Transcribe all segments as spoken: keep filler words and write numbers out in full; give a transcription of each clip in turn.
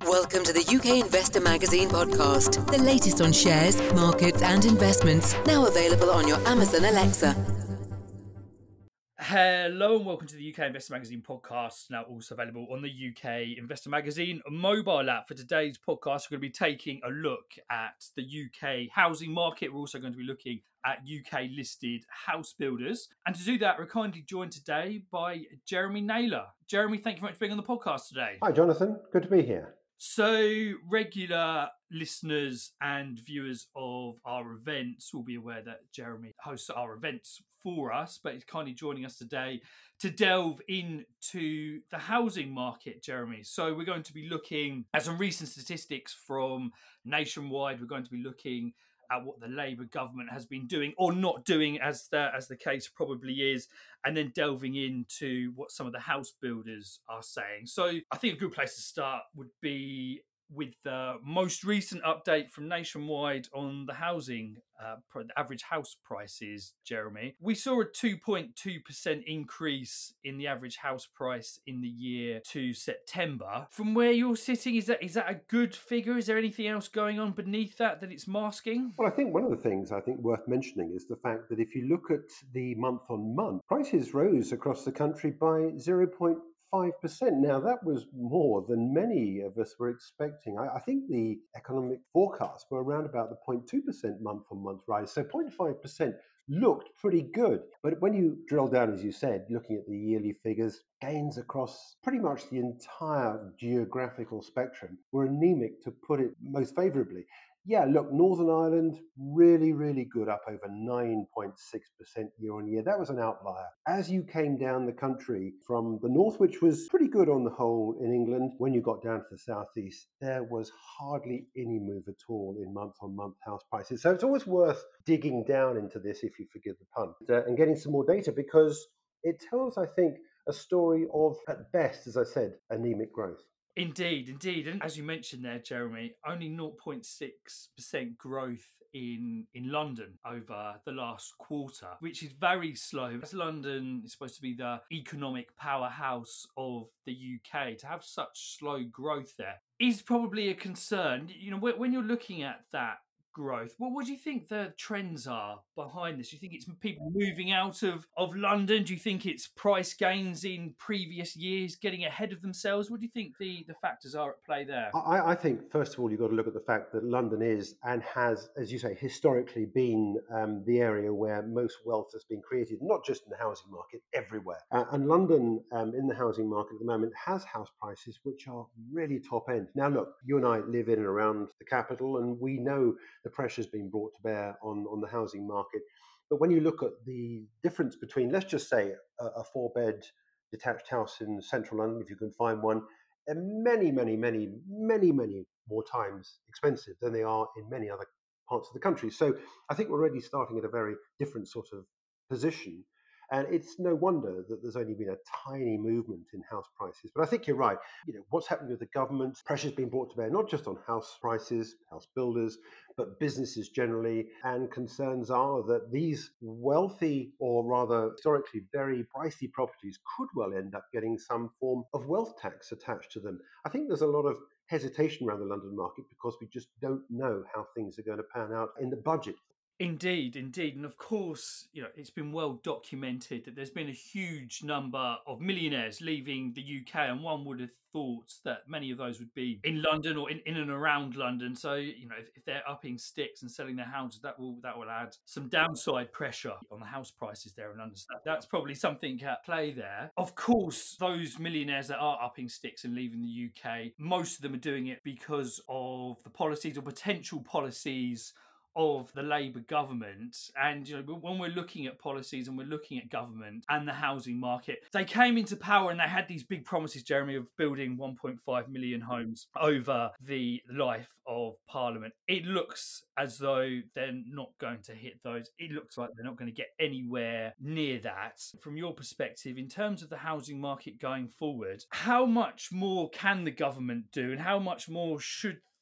Welcome to the U K Investor Magazine podcast, the latest on shares, markets and investments, now available on your Amazon Alexa. Hello and welcome to the U K Investor Magazine podcast, now also available on the U K Investor Magazine mobile app. For today's podcast, we're going to be taking a look at the U K housing market. We're also going to be looking at U K listed house builders. And to do that, we're kindly joined today by Jeremy Naylor. Jeremy, thank you very much for being on the podcast today. Hi, Jonathan. Good to be here. So, regular listeners and viewers of our events will be aware that Jeremy hosts our events for us, but he's kindly joining us today to delve into the housing market, Jeremy. So, we're going to be looking at some recent statistics from Nationwide. We're going to be looking at what the Labour government has been doing or not doing, as the, as the case probably is, and then delving into what some of the house builders are saying. So I think a good place to start would be with the most recent update from Nationwide on the housing, uh, the average house prices, Jeremy. We saw a two point two percent increase in the average house price in the year to September. From where you're sitting, is that is that a good figure? Is there anything else going on beneath that that it's masking? Well, I think one of the things I think worth mentioning is the fact that if you look at the month on month, prices rose across the country by zero point five percent. Now, that was more than many of us were expecting. I, I think the economic forecasts were around about the zero point two percent month on month rise. So zero point five percent looked pretty good. But when you drill down, as you said, looking at the yearly figures, gains across pretty much the entire geographical spectrum were anemic, to put it most favourably. Yeah, look, Northern Ireland, really, really good, up over nine point six percent year on year. That was an outlier. As you came down the country from the north, which was pretty good on the whole in England, when you got down to the southeast, there was hardly any move at all in month-on-month house prices. So it's always worth digging down into this, if you forgive the pun, uh, and getting some more data, because it tells, I think, a story of, at best, as I said, anemic growth. Indeed, indeed. And as you mentioned there, Jeremy, only zero point six percent growth in, in London over the last quarter, which is very slow. As London is supposed to be the economic powerhouse of the U K, to have such slow growth there is probably a concern. You know, when you're looking at that growth, well, what do you think the trends are behind this? Do you think it's people moving out of, of London? Do you think it's price gains in previous years getting ahead of themselves? What do you think the, the factors are at play there? I, I think, first of all, you've got to look at the fact that London is and has, as you say, historically been um, the area where most wealth has been created, not just in the housing market, everywhere. Uh, and London, um, in the housing market at the moment, has house prices which are really top end. Now, look, you and I live in and around the capital, and we know the pressure's been brought to bear on, on the housing market. But when you look at the difference between, let's just say, a, a four-bed detached house in central London, if you can find one, and many, many, many, many, many more times expensive than they are in many other parts of the country. So I think we're already starting at a very different sort of position. And it's no wonder that there's only been a tiny movement in house prices. But I think you're right. You know, what's happening with the government, pressure's being brought to bear, not just on house prices, house builders, but businesses generally. And concerns are that these wealthy, or rather historically very pricey properties could well end up getting some form of wealth tax attached to them. I think there's a lot of hesitation around the London market because we just don't know how things are going to pan out in the budget. Indeed, indeed. And of course, you know, it's been well documented that there's been a huge number of millionaires leaving the U K, and one would have thought that many of those would be in London or in, in and around London. So, you know, if, if they're upping sticks and selling their houses, that will that will add some downside pressure on the house prices there in London. So that's probably something at play there. Of course, those millionaires that are upping sticks and leaving the U K, most of them are doing it because of the policies or potential policies of the Labour government. And you know, when we're looking at policies and we're looking at government and the housing market, they came into power and they had these big promises, Jeremy, of building one point five million homes over the life of Parliament. It looks as though they're not going to hit those. It looks like they're not going to get anywhere near that. From your perspective, in terms of the housing market going forward, how much more can the government do, and how much more should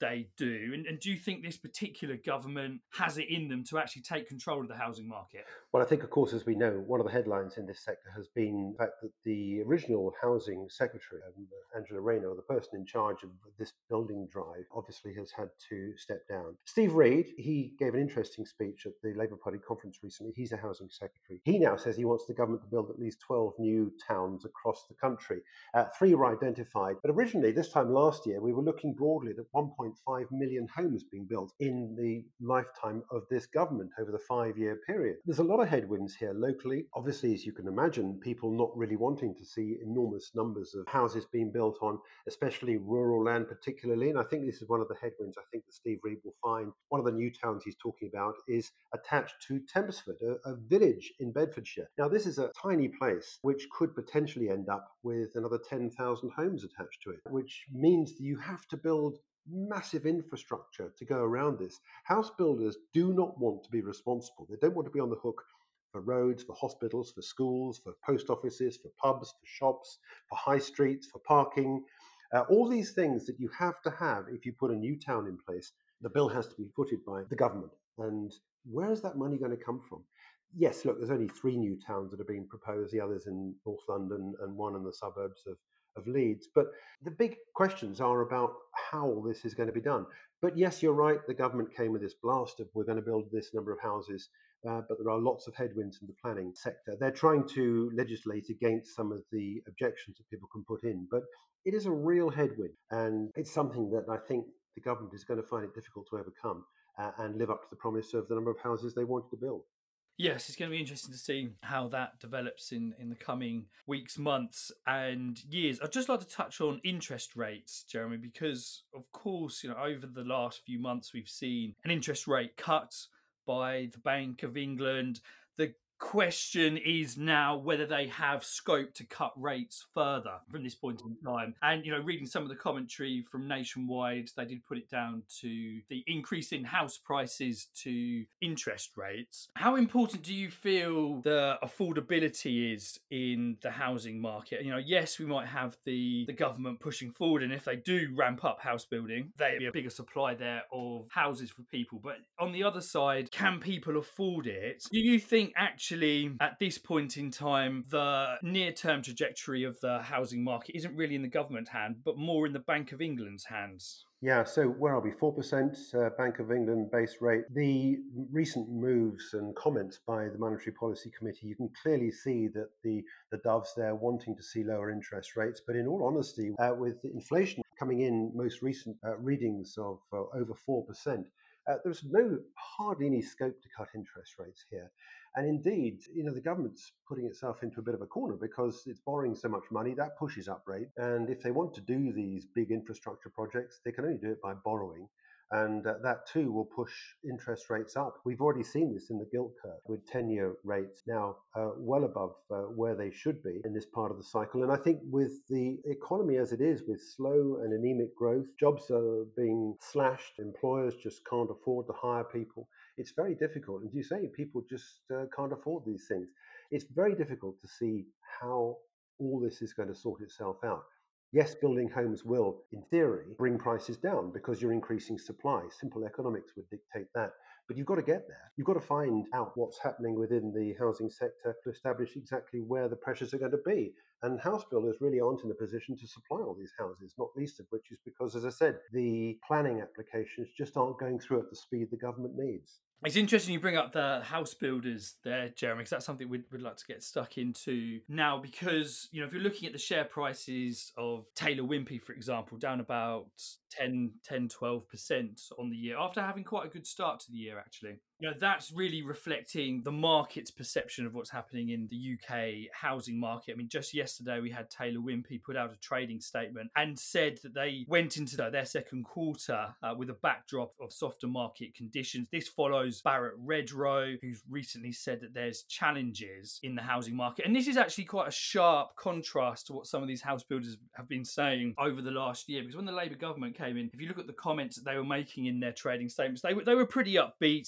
they do? And, and do you think this particular government has it in them to actually take control of the housing market? Well, I think, of course, as we know, one of the headlines in this sector has been the fact that the original housing secretary, um, Angela Rayner, the person in charge of this building drive, obviously has had to step down. Steve Reid, he gave an interesting speech at the Labour Party conference recently. He's a housing secretary. He now says he wants the government to build at least twelve new towns across the country. Uh, three were identified. But originally, this time last year, we were looking broadly at one point five million homes being built in the lifetime of this government over the five-year period. There's a lot of headwinds here locally. Obviously, as you can imagine, people not really wanting to see enormous numbers of houses being built on, especially rural land particularly. And I think this is one of the headwinds I think that Steve Reid will find. One of the new towns he's talking about is attached to Tempsford, a, a village in Bedfordshire. Now, this is a tiny place which could potentially end up with another ten thousand homes attached to it, which means that you have to build massive infrastructure to go around this. House builders do not want to be responsible. They don't want to be on the hook for roads, for hospitals, for schools, for post offices, for pubs, for shops, for high streets, for parking. Uh, all these things that you have to have if you put a new town in place, the bill has to be footed by the government. And where is that money going to come from? Yes, look, there's only three new towns that are being proposed, the others in North London and one in the suburbs of, of Leeds. But the big questions are about how all this is going to be done. But yes, you're right, the government came with this blast of we're going to build this number of houses. Uh, but there are lots of headwinds in the planning sector. They're trying to legislate against some of the objections that people can put in, but it is a real headwind, and it's something that I think the government is going to find it difficult to overcome uh, and live up to the promise of the number of houses they wanted to build. Yes, it's going to be interesting to see how that develops in, in the coming weeks, months, and years. I'd just like to touch on interest rates, Jeremy, because, of course, you know, over the last few months, we've seen an interest rate cut by the Bank of England. The question is now whether they have scope to cut rates further from this point in time. And, you know, reading some of the commentary from Nationwide, they did put it down to the increase in house prices to interest rates. How important do you feel the affordability is in the housing market? You know, yes, we might have the, the government pushing forward, and if they do ramp up house building, there'll be a bigger supply there of houses for people. But on the other side, can people afford it? Do you think actually at this point in time, the near-term trajectory of the housing market isn't really in the government hand, but more in the Bank of England's hands? Yeah, so where are we? four percent uh, Bank of England base rate. The recent moves and comments by the Monetary Policy Committee, you can clearly see that the, the doves there wanting to see lower interest rates. But in all honesty, uh, with inflation coming in, most recent uh, readings of uh, over four percent, uh, there's no hardly any scope to cut interest rates here. And indeed, you know, the government's putting itself into a bit of a corner because it's borrowing so much money, that pushes up rate. And if they want to do these big infrastructure projects, they can only do it by borrowing. And uh, that too will push interest rates up. We've already seen this in the gilt curve with ten-year rates now uh, well above uh, where they should be in this part of the cycle. And I think with the economy as it is, with slow and anemic growth, jobs are being slashed, employers just can't afford to hire people. It's very difficult. And as you say, people just uh, can't afford these things. It's very difficult to see how all this is going to sort itself out. Yes, building homes will, in theory, bring prices down because you're increasing supply. Simple economics would dictate that. But you've got to get there. You've got to find out what's happening within the housing sector to establish exactly where the pressures are going to be. And house builders really aren't in a position to supply all these houses, not least of which is because, as I said, the planning applications just aren't going through at the speed the government needs. It's interesting you bring up the house builders there, Jeremy, because that's something we'd, we'd like to get stuck into now because, you know, if you're looking at the share prices of Taylor Wimpey, for example, down about ten, twelve percent on the year after having quite a good start to the year, actually. You know, that's really reflecting the market's perception of what's happening in the U K housing market. I mean, just yesterday we had Taylor Wimpey put out a trading statement and said that they went into their second quarter uh, with a backdrop of softer market conditions. This follows Barrett Redrow, who's recently said that there's challenges in the housing market. And this is actually quite a sharp contrast to what some of these house builders have been saying over the last year. Because when the Labour government came in, if you look at the comments that they were making in their trading statements, they were, they were pretty upbeat. Uh, they were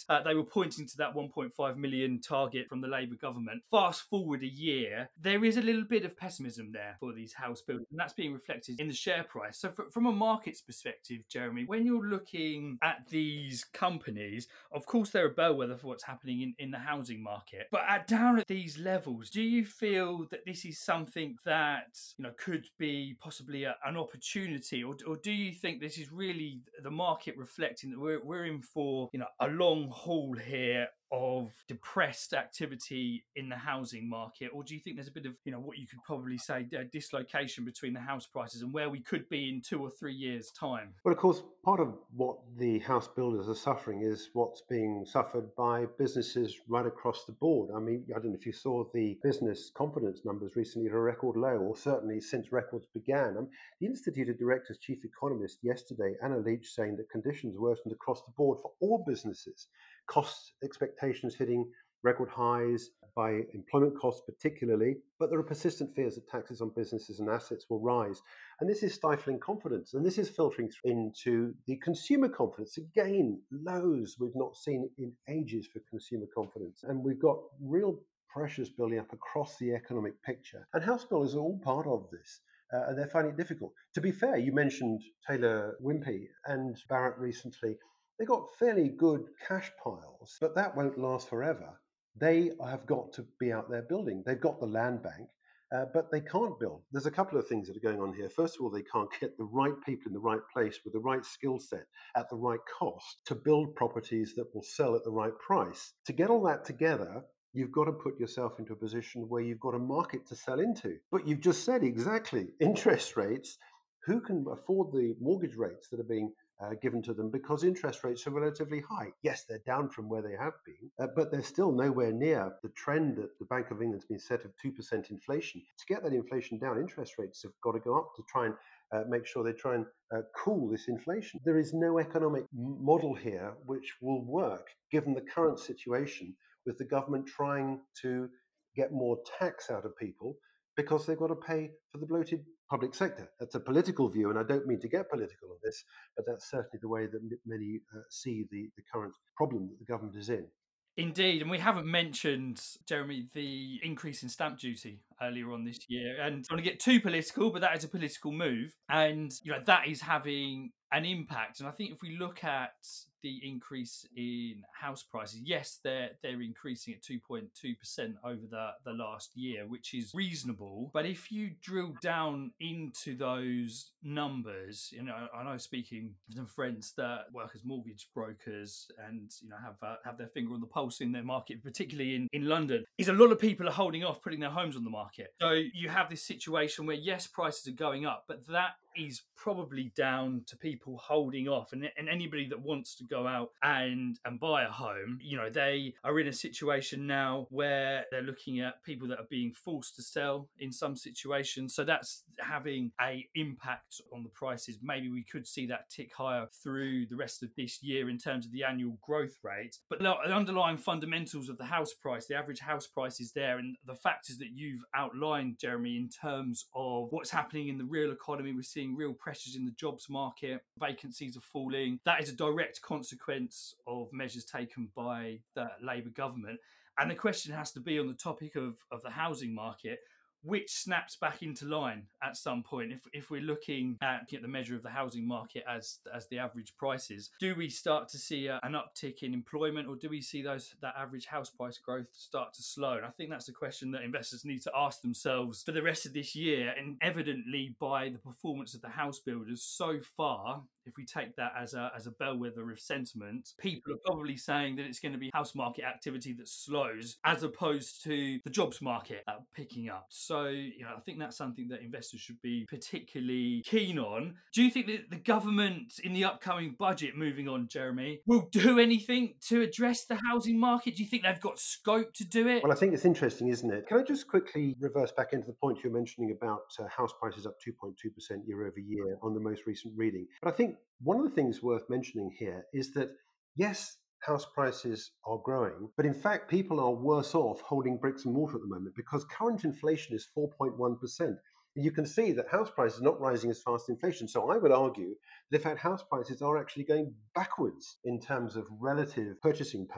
were pointing to that one point five million target from the Labour government. Fast forward a year, there is a little bit of pessimism there for these house builders, and that's being reflected in the share price. So, for, from a market's perspective, Jeremy, when you're looking at these companies, of course, they're a bellwether for what's happening in, in the housing market. But at down at these levels, do you feel that this is something that, you know, could be possibly a, an opportunity, or, or do you think this is really the market reflecting that we're we're in for, you know, a long haul here of depressed activity in the housing market? Or do you think there's a bit of, you know, what you could probably say, a dislocation between the house prices and where we could be in two or three years' time? Well, of course, part of what the house builders are suffering is what's being suffered by businesses right across the board. I mean, I don't know if you saw the business confidence numbers recently at a record low, or certainly since records began. Um, the Institute of Directors' chief economist yesterday, Anna Leach, saying that conditions worsened across the board for all businesses, cost expectations hitting record highs by employment costs particularly, but there are persistent fears that taxes on businesses and assets will rise. And this is stifling confidence, and this is filtering into the consumer confidence. Again, lows we've not seen in ages for consumer confidence. And we've got real pressures building up across the economic picture. And house builders are all part of this. Uh, and they're finding it difficult. To be fair, you mentioned Taylor Wimpey and Barratt recently. They got fairly good cash piles, but that won't last forever. They have got to be out there building. They've got the land bank, uh, but they can't build. There's a couple of things that are going on here. First of all, they can't get the right people in the right place with the right skill set at the right cost to build properties that will sell at the right price. To get all that together, you've got to put yourself into a position where you've got a market to sell into. But you've just said exactly, interest rates. Who can afford the mortgage rates that are being uh, given to them, because interest rates are relatively high? Yes, they're down from where they have been, uh, but they're still nowhere near the trend that the Bank of England's been set of two percent inflation. To get that inflation down, interest rates have got to go up to try and uh, make sure they try and uh, cool this inflation. There is no economic model here which will work given the current situation, with the government trying to get more tax out of people because they've got to pay for the bloated public sector. That's a political view, and I don't mean to get political on this, but that's certainly the way that many uh, see the, the current problem that the government is in. Indeed, and we haven't mentioned, Jeremy, the increase in stamp duty earlier on this year. And I don't want to get too political, but that is a political move, and you know that is having an impact. And I think if we look at the increase in house prices, yes, they're they're increasing at two point two percent over the, the last year, which is reasonable. But if you drill down into those numbers, you know, I know speaking to some friends that work as mortgage brokers and you know have uh, have their finger on the pulse in their market, particularly in, in London, is a lot of people are holding off putting their homes on the market. So you have this situation where yes, prices are going up, but that is probably down to people holding off, and, and anybody that wants to go out and and buy a home, you know, they are in a situation now where they're looking at people that are being forced to sell in some situations. So that's having a impact on the prices. Maybe we could see that tick higher through the rest of this year in terms of the annual growth rate. But the underlying fundamentals of the house price, the average house price is there, and the factors that you've outlined, Jeremy, in terms of what's happening in the real economy, we're seeing real pressures in the jobs market, vacancies are falling. That is a direct consequence of measures taken by the Labour government. And the question has to be on the topic of, of the housing market, which snaps back into line at some point. If if we're looking at the measure of the housing market as as the average prices, do we start to see a, an uptick in employment, or do we see those that average house price growth start to slow? And I think that's a question that investors need to ask themselves for the rest of this year. And evidently, by the performance of the house builders so far, if we take that as a as a bellwether of sentiment, people are probably saying that it's going to be house market activity that slows as opposed to the jobs market uh, picking up. So, you know, I think that's something that investors should be particularly keen on. Do you think that the government in the upcoming budget, moving on, Jeremy, will do anything to address the housing market? Do you think they've got scope to do it? Well, I think it's interesting, isn't it? Can I just quickly reverse back into the point you're mentioning about uh, house prices up two point two percent year over year on the most recent reading? But I think one of the things worth mentioning here is that, yes, house prices are growing, but in fact, people are worse off holding bricks and mortar at the moment because current inflation is four point one percent. You can see that house prices are not rising as fast as inflation. So I would argue that in fact, house prices are actually going backwards in terms of relative purchasing power.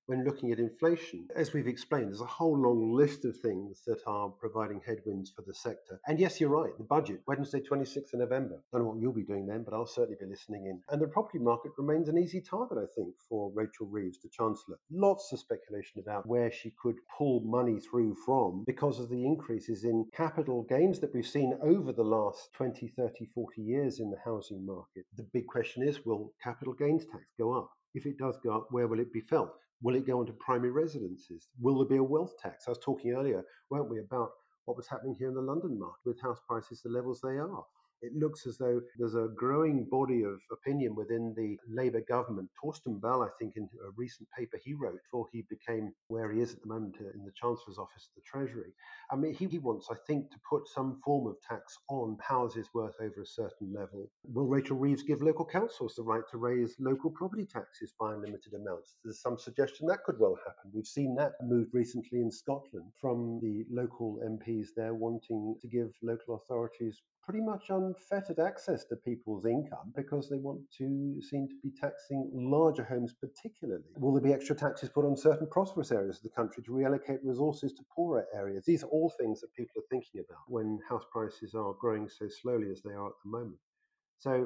when looking at inflation. As we've explained, there's a whole long list of things that are providing headwinds for the sector. And yes, you're right, the budget, Wednesday, twenty-sixth of November. I don't know what you'll be doing then, but I'll certainly be listening in. And the property market remains an easy target, I think, for Rachel Reeves, the Chancellor. Lots of speculation about where she could pull money through from because of the increases in capital gains that we've seen over the last twenty, thirty, forty years in the housing market. The big question is, will capital gains tax go up? If it does go up, where will it be felt? Will it go into primary residences? Will there be a wealth tax? I was talking earlier, weren't we, about what was happening here in the London market with house prices the levels they are. It looks as though there's a growing body of opinion within the Labour government. Torsten Bell, I think, in a recent paper he wrote before he became where he is at the moment in the Chancellor's office at the Treasury. I mean, he, he wants, I think, to put some form of tax on houses worth over a certain level. Will Rachel Reeves give local councils the right to raise local property taxes by unlimited amounts? There's some suggestion that could well happen. We've seen that moved recently in Scotland from the local M Ps there wanting to give local authorities pretty much unfettered access to people's income because they want to seem to be taxing larger homes particularly. Will there be extra taxes put on certain prosperous areas of the country to reallocate resources to poorer areas? These are all things that people are thinking about when house prices are growing so slowly as they are at the moment. So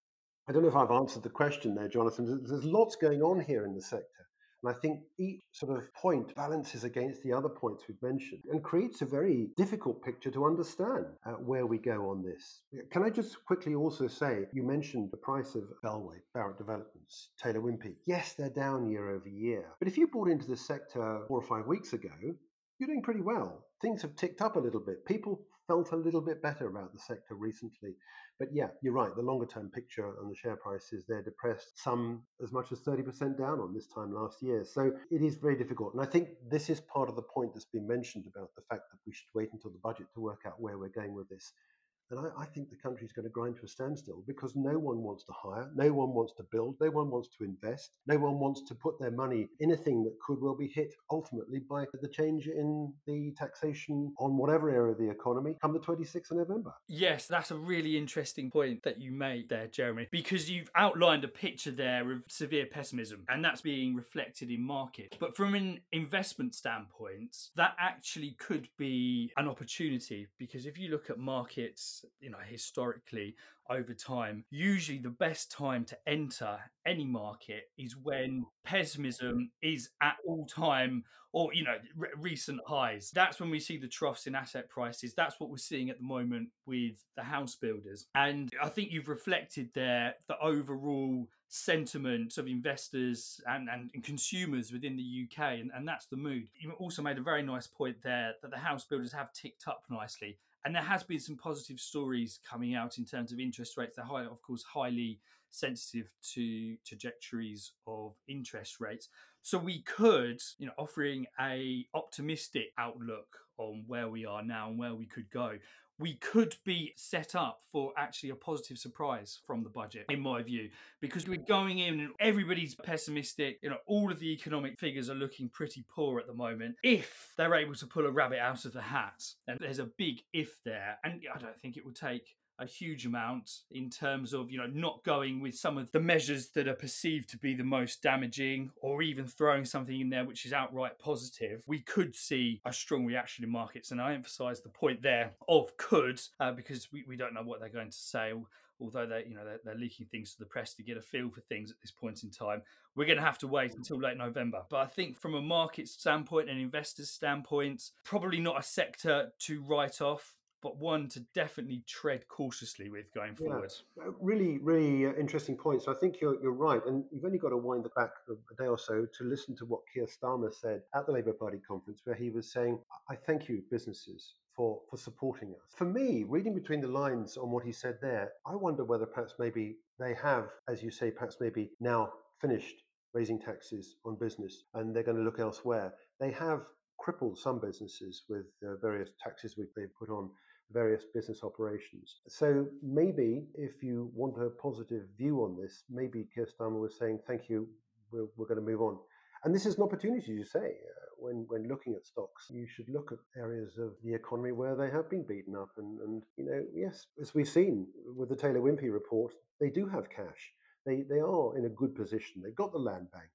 I don't know if I've answered the question there, Jonathan. There's there's lots going on here in the sector. And I think each sort of point balances against the other points we've mentioned and creates a very difficult picture to understand uh, where we go on this. Can I just quickly also say, you mentioned the price of Bellway, Barratt Developments, Taylor Wimpey. Yes, they're down year over year. But if you bought into the sector four or five weeks ago, you're doing pretty well. Things have ticked up a little bit. People felt a little bit better about the sector recently. But yeah, you're right. The longer term picture on the share prices, they're depressed, some as much as thirty percent down on this time last year. So it is very difficult. And I think this is part of the point that's been mentioned about the fact that we should wait until the budget to work out where we're going with this. And I, I think the country's going to grind to a standstill because no one wants to hire, no one wants to build, no one wants to invest, no one wants to put their money in a thing that could well be hit ultimately by the change in the taxation on whatever area of the economy come the twenty-sixth of November. Yes, that's a really interesting point that you made there, Jeremy, because you've outlined a picture there of severe pessimism, and that's being reflected in market. But from an investment standpoint, that actually could be an opportunity, because if you look at markets, you know, historically over time, usually the best time to enter any market is when pessimism is at all time or, you know, re- recent highs. That's when we see the troughs in asset prices. That's what we're seeing at the moment with the house builders. And I think you've reflected there the overall sentiment of investors and, and, and consumers within the U K, and, and that's the mood. You also made a very nice point there that the house builders have ticked up nicely. And there has been some positive stories coming out in terms of interest rates. They're, high, of course, highly sensitive to trajectories of interest rates. So we could, you know, offering a optimistic outlook on where we are now and where we could go, we could be set up for actually a positive surprise from the budget, in my view, because we're going in and everybody's pessimistic. You know, all of the economic figures are looking pretty poor at the moment. If they're able to pull a rabbit out of the hat, and there's a big if there, and I don't think it will take a huge amount in terms of, you know, not going with some of the measures that are perceived to be the most damaging, or even throwing something in there which is outright positive, we could see a strong reaction in markets. And I emphasize the point there of could, uh, because we, we don't know what they're going to say. Although they, you know, they're, they're leaking things to the press to get a feel for things at this point in time, we're going to have to wait until late November. But I think from a market standpoint and investors' standpoint, probably not a sector to write off, but one to definitely tread cautiously with going forward. Yeah, really, really uh, interesting points. So I think you're you're right, and you've only got to wind the back a day or so to listen to what Keir Starmer said at the Labour Party conference, where he was saying, "I thank you, businesses, for for supporting us." For me, reading between the lines on what he said there, I wonder whether perhaps maybe they have, as you say, perhaps maybe now finished raising taxes on business, and they're going to look elsewhere. They have crippled some businesses with uh, various taxes which they've put on various business operations. So maybe if you want a positive view on this, maybe Keir Starmer was saying, thank you, we're, we're going to move on. And this is an opportunity, you say, uh, when, when looking at stocks, you should look at areas of the economy where they have been beaten up. And, and you know, yes, as we've seen with the Taylor Wimpey report, they do have cash. They, they are in a good position. They've got the land bank.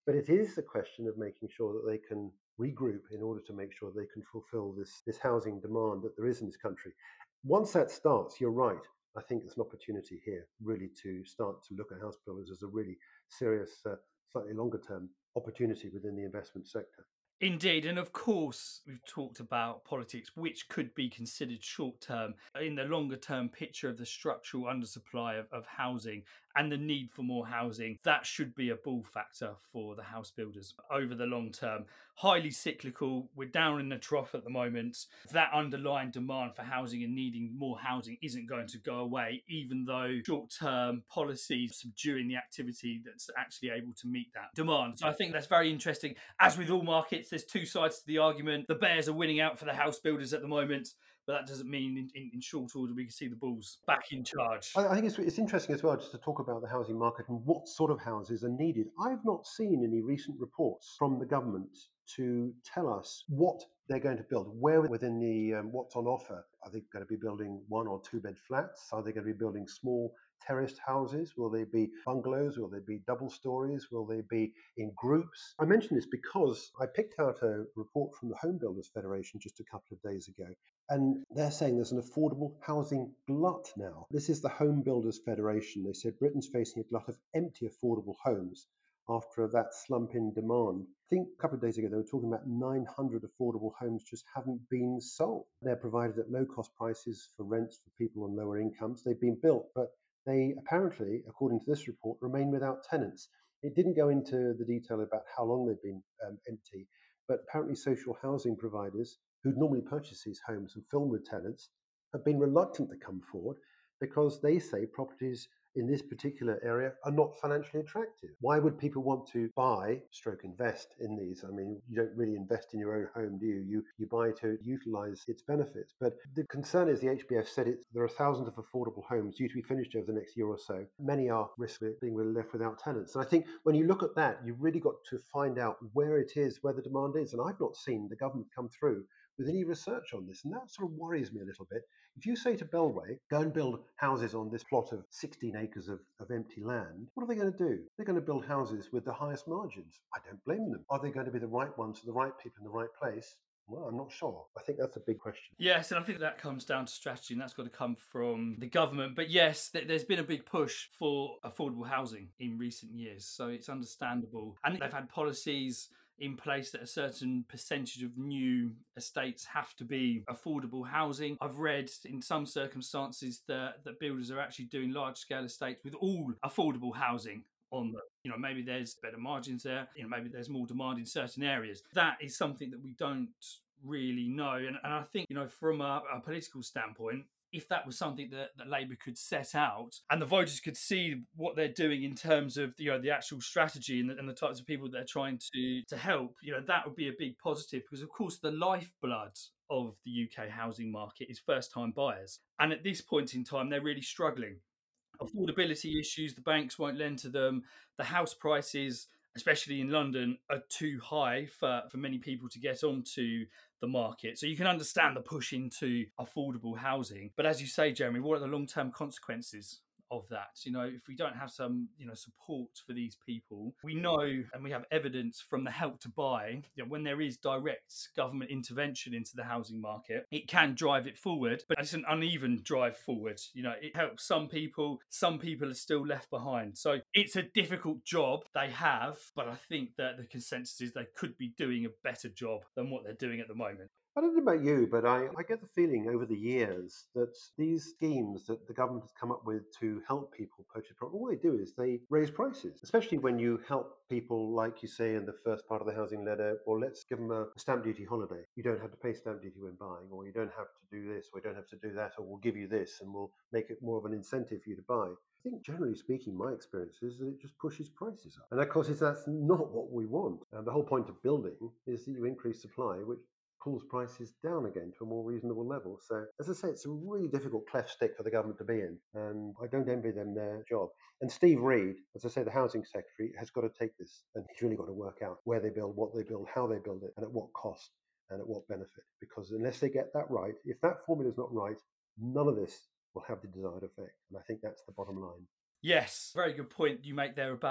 But it is a question of making sure that they can regroup in order to make sure they can fulfill this, this housing demand that there is in this country. Once that starts, you're right. I think there's an opportunity here really to start to look at house builders as a really serious, uh, slightly longer term opportunity within the investment sector. Indeed, and of course, we've talked about politics, which could be considered short term. In the longer term picture of the structural undersupply of, of housing and the need for more housing, that should be a bull factor for the house builders over the long term. Highly cyclical, we're down in the trough at the moment. That underlying demand for housing and needing more housing isn't going to go away, even though short term policies subduing the activity that's actually able to meet that demand. So I think that's very interesting. As with all markets, there's two sides to the argument. The bears are winning out for the house builders at the moment, but that doesn't mean in, in, in short order we can see the bulls back in charge. I, I think it's, it's interesting as well just to talk about the housing market and what sort of houses are needed. I've not seen any recent reports from the government to tell us what they're going to build, where within the um, what's on offer. Are they going to be building one or two bed flats? Are they going to be building small terraced houses? Will they be bungalows? Will they be double stories? Will they be in groups? I mention this because I picked out a report from the Home Builders Federation just a couple of days ago, and they're saying there's an affordable housing glut now. This is the Home Builders Federation. They said Britain's facing a glut of empty affordable homes after that slump in demand. I think a couple of days ago they were talking about nine hundred affordable homes just haven't been sold. They're provided at low cost prices for rents for people on lower incomes. They've been built, but they apparently, according to this report, remain without tenants. It didn't go into the detail about how long they've been um, empty, but apparently social housing providers who'd normally purchase these homes and fill them with tenants have been reluctant to come forward because they say properties in this particular area are not financially attractive. Why would people want to buy stroke invest in these? I mean, you don't really invest in your own home, do you? You you buy to utilize its benefits. But the concern is the H B F said it, there are thousands of affordable homes due to be finished over the next year or so. Many are risking being left without tenants. And I think when you look at that, you've really got to find out where it is, where the demand is. And I've not seen the government come through with any research on this. And that sort of worries me a little bit. If you say to Bellway, go and build houses on this plot of sixteen acres of, of empty land, what are they going to do? They're going to build houses with the highest margins. I don't blame them. Are they going to be the right ones for the right people in the right place? Well, I'm not sure. I think that's a big question. Yes, and I think that comes down to strategy, and that's got to come from the government. But yes, th- there's been a big push for affordable housing in recent years, so it's understandable. And they've had policies in place that a certain percentage of new estates have to be affordable housing. I've read in some circumstances that, that builders are actually doing large scale estates with all affordable housing on them. You know, maybe there's better margins there, you know, maybe there's more demand in certain areas. That is something that we don't really know. And, and I think, you know, from a, a political standpoint, if that was something that, that Labour could set out and the voters could see what they're doing in terms of, you know, the actual strategy and the, and the types of people they're trying to to help, you know, that would be a big positive, because of course the lifeblood of the U K housing market is first time buyers, and at this point in time they're really struggling. Affordability issues, the banks won't lend to them, the house prices, especially in London, are too high for, for many people to get onto the market. So you can understand the push into affordable housing. But as you say, Jeremy, what are the long-term consequences of that? You know, if we don't have some, you know, support for these people, we know and we have evidence from the Help to Buy, you know, when there is direct government intervention into the housing market, it can drive it forward, but it's an uneven drive forward. You know, it helps some people, some people are still left behind. So it's a difficult job they have, but I think that the consensus is they could be doing a better job than what they're doing at the moment. I don't know about you, but I, I get the feeling over the years that these schemes that the government has come up with to help people purchase property, all they do is they raise prices, especially when you help people, like you say in the first part of the housing letter, or let's give them a stamp duty holiday. You don't have to pay stamp duty when buying, or you don't have to do this, or you don't have to do that, or we'll give you this and we'll make it more of an incentive for you to buy. I think generally speaking, my experience is that it just pushes prices up. And of course, that's not what we want. And the whole point of building is that you increase supply, which pulls prices down again to a more reasonable level. So, as I say, it's a really difficult cleft stick for the government to be in, and I don't envy them their job. And Steve Reed, as I say, the housing secretary, has got to take this, and he's really got to work out where they build, what they build, how they build it, and at what cost and at what benefit. Because unless they get that right, if that formula is not right, none of this will have the desired effect. And I think that's the bottom line. Yes, very good point you make there about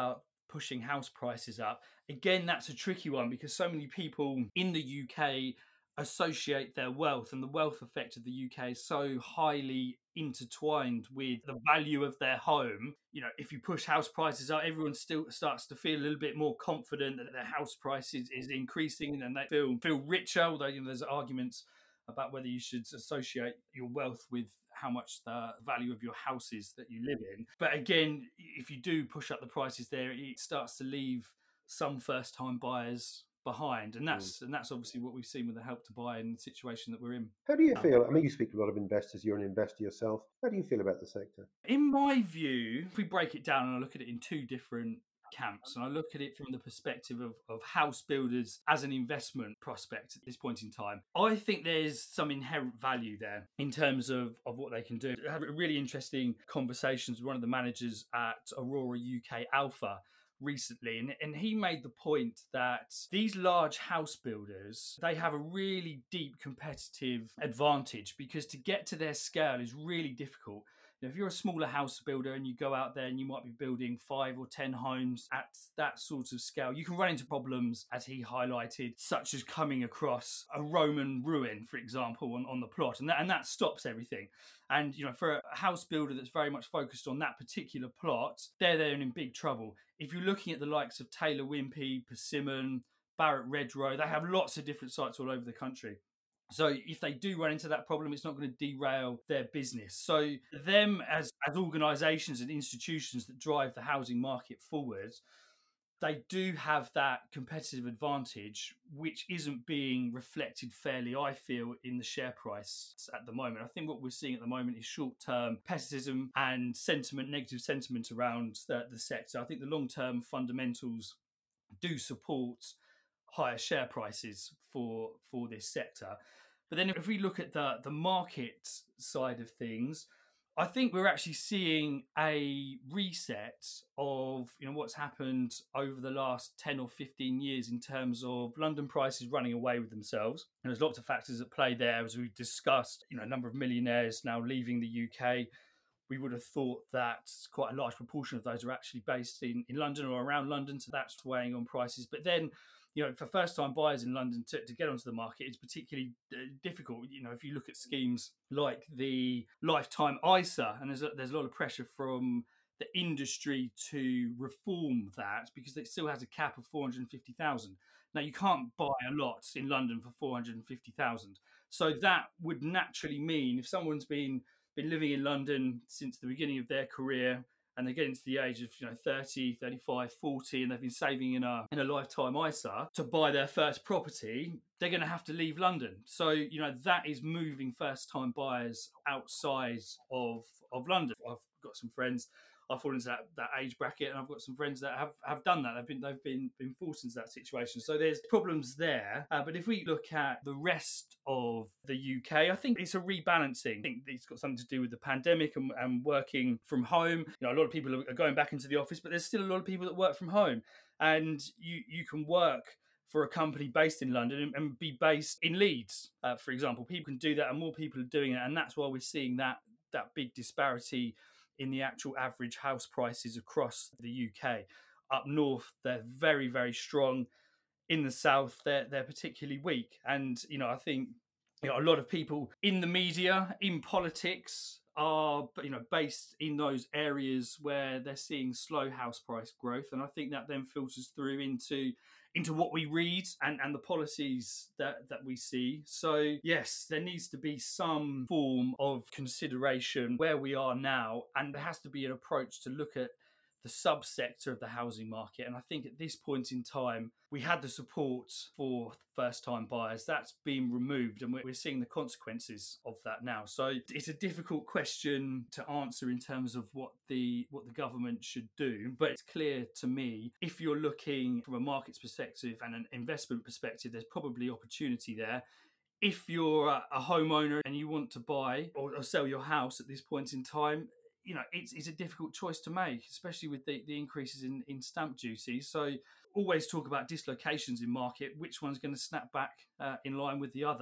pushing house prices up. Again, that's a tricky one because so many people in the U K associate their wealth, and the wealth effect of the U K is so highly intertwined with the value of their home. You know, if you push house prices up, everyone still starts to feel a little bit more confident that their house price is, is increasing, and they feel feel richer. Although, you know, there's arguments about whether you should associate your wealth with how much the value of your house is that you live in. But again, if you do push up the prices there, it starts to leave some first-time buyers behind, and that's mm. and that's obviously what we've seen with the Help to Buy and the situation that we're in. How do you feel? I mean, you speak to a lot of investors. You're an investor yourself. How do you feel about the sector? In my view, if we break it down and I look at it in two different camps, and I look at it from the perspective of, of house builders as an investment prospect at this point in time, I think there's some inherent value there in terms of, of what they can do. I had really interesting conversations with one of the managers at Aurora U K Alpha recently, and, and he made the point that these large house builders, they have a really deep competitive advantage because to get to their scale is really difficult. You know, if you're a smaller house builder and you go out there and you might be building five or ten homes at that sort of scale, you can run into problems, as he highlighted, such as coming across a Roman ruin, for example, on, on the plot, and that, and that stops everything. And, you know, for a house builder that's very much focused on that particular plot, they're there in big trouble. If you're looking at the likes of Taylor Wimpey, Persimmon, Barratt Redrow, they have lots of different sites all over the country. So if they do run into that problem, it's not going to derail their business. So them as, as organisations and institutions that drive the housing market forward, they do have that competitive advantage, which isn't being reflected fairly, I feel, in the share price at the moment. I think what we're seeing at the moment is short-term pessimism and sentiment, negative sentiment around the, the sector. I think the long-term fundamentals do support higher share prices for, for this sector. But then if we look at the, the market side of things, I think we're actually seeing a reset of, you know, what's happened over the last ten or fifteen years in terms of London prices running away with themselves. And there's lots of factors at play there, as we've discussed, you know, a number of millionaires now leaving the U K. We would have thought that quite a large proportion of those are actually based in, in London or around London, so that's weighing on prices. But then, you know, for first-time buyers in London to, to get onto the market, it's particularly uh, difficult. You know, if you look at schemes like the Lifetime I S A, and there's a, there's a lot of pressure from the industry to reform that because it still has a cap of four hundred fifty thousand. Now, you can't buy a lot in London for four hundred fifty thousand. So that would naturally mean if someone's been been living in London since the beginning of their career, and they get into the age of, you know, thirty, thirty-five, forty, and they've been saving in a in a Lifetime I S A to buy their first property, they're going to have to leave London. So, you know, that is moving first-time buyers outside of, of London. I've got some friends, I fall into that, that age bracket, and I've got some friends that have, have done that. They've been they've been been forced into that situation. So there's problems there. Uh, but if we look at the rest of the U K, I think it's a rebalancing. I think it's got something to do with the pandemic and, and working from home. You know, a lot of people are going back into the office, but there's still a lot of people that work from home, and you you can work for a company based in London and, and be based in Leeds, uh, for example. People can do that, and more people are doing it, and that's why we're seeing that that big disparity in the actual average house prices across the U K. Up north, they're very, very strong. In the south, they're they're particularly weak. And, you know, I think, you know, a lot of people in the media, in politics, are, you know, based in those areas where they're seeing slow house price growth. And I think that then filters through into into what we read and, and the policies that, that we see. So, yes, there needs to be some form of consideration where we are now, and there has to be an approach to look at the subsector of the housing market. And I think at this point in time, we had the support for first-time buyers. That's been removed, and we're seeing the consequences of that now. So it's a difficult question to answer in terms of what the what the government should do. But it's clear to me, if you're looking from a markets perspective and an investment perspective, there's probably opportunity there. If you're a, a homeowner and you want to buy or, or sell your house at this point in time, you know, it's, it's a difficult choice to make, especially with the, the increases in, in stamp duty. So always talk about dislocations in market, which one's going to snap back uh, in line with the other.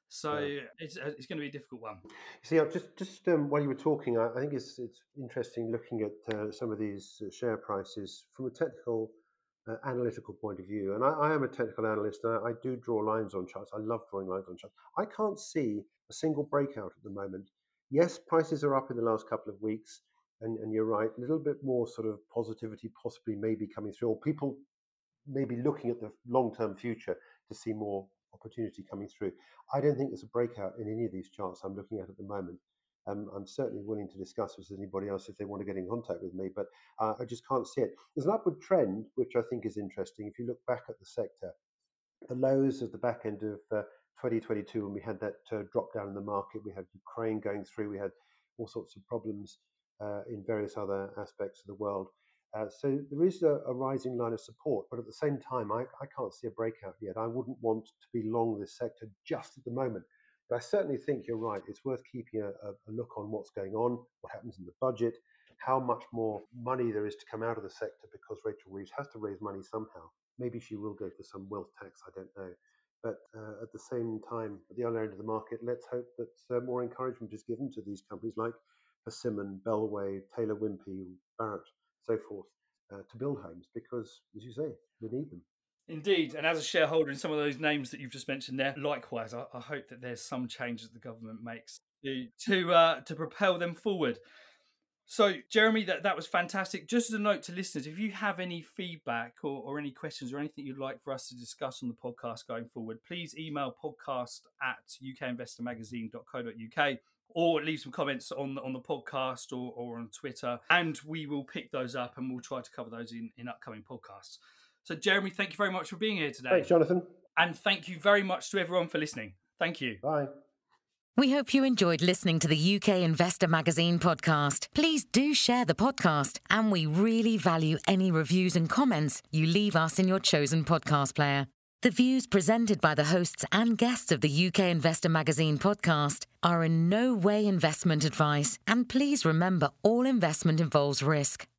So Yeah. it's it's going to be a difficult one. See, I've just just um, while you were talking, I, I think it's it's interesting looking at uh, some of these uh, share prices from a technical, uh, analytical point of view. And I, I am a technical analyst, and I, I do draw lines on charts. I love drawing lines on charts. I can't see a single breakout at the moment. Yes, prices are up in the last couple of weeks, and, and you're right, a little bit more sort of positivity possibly maybe coming through, or people maybe looking at the long-term future to see more opportunity coming through. I don't think there's a breakout in any of these charts I'm looking at at the moment. Um, I'm certainly willing to discuss with anybody else if they want to get in contact with me, but uh, I just can't see it. There's an upward trend, which I think is interesting. If you look back at the sector, the lows of the back end of uh, twenty twenty-two, when we had that uh, drop down in the market, we had Ukraine going through, we had all sorts of problems uh, in various other aspects of the world. Uh, so there is a, a rising line of support, but at the same time, I, I can't see a breakout yet. I wouldn't want to be long this sector just at the moment. But I certainly think you're right. It's worth keeping a, a look on what's going on, what happens in the budget, how much more money there is to come out of the sector, because Rachel Reeves has to raise money somehow. Maybe she will go for some wealth tax, I don't know. But uh, at the same time, at the other end of the market, let's hope that uh, more encouragement is given to these companies like Persimmon, Bellway, Taylor Wimpey, Barratt, so forth, uh, to build homes, because, as you say, we need them. Indeed, and as a shareholder in some of those names that you've just mentioned there, likewise, I, I hope that there's some changes the government makes to to, uh, to propel them forward. So, Jeremy, that, that was fantastic. Just as a note to listeners, if you have any feedback or, or any questions or anything you'd like for us to discuss on the podcast going forward, please email podcast at u k investor magazine dot co dot u k or leave some comments on, on the podcast or, or on Twitter, and we will pick those up and we'll try to cover those in, in upcoming podcasts. So, Jeremy, thank you very much for being here today. Thanks, Jonathan. And thank you very much to everyone for listening. Thank you. Bye. We hope you enjoyed listening to the U K Investor Magazine podcast. Please do share the podcast, and we really value any reviews and comments you leave us in your chosen podcast player. The views presented by the hosts and guests of the U K Investor Magazine podcast are in no way investment advice, and please remember all investment involves risk.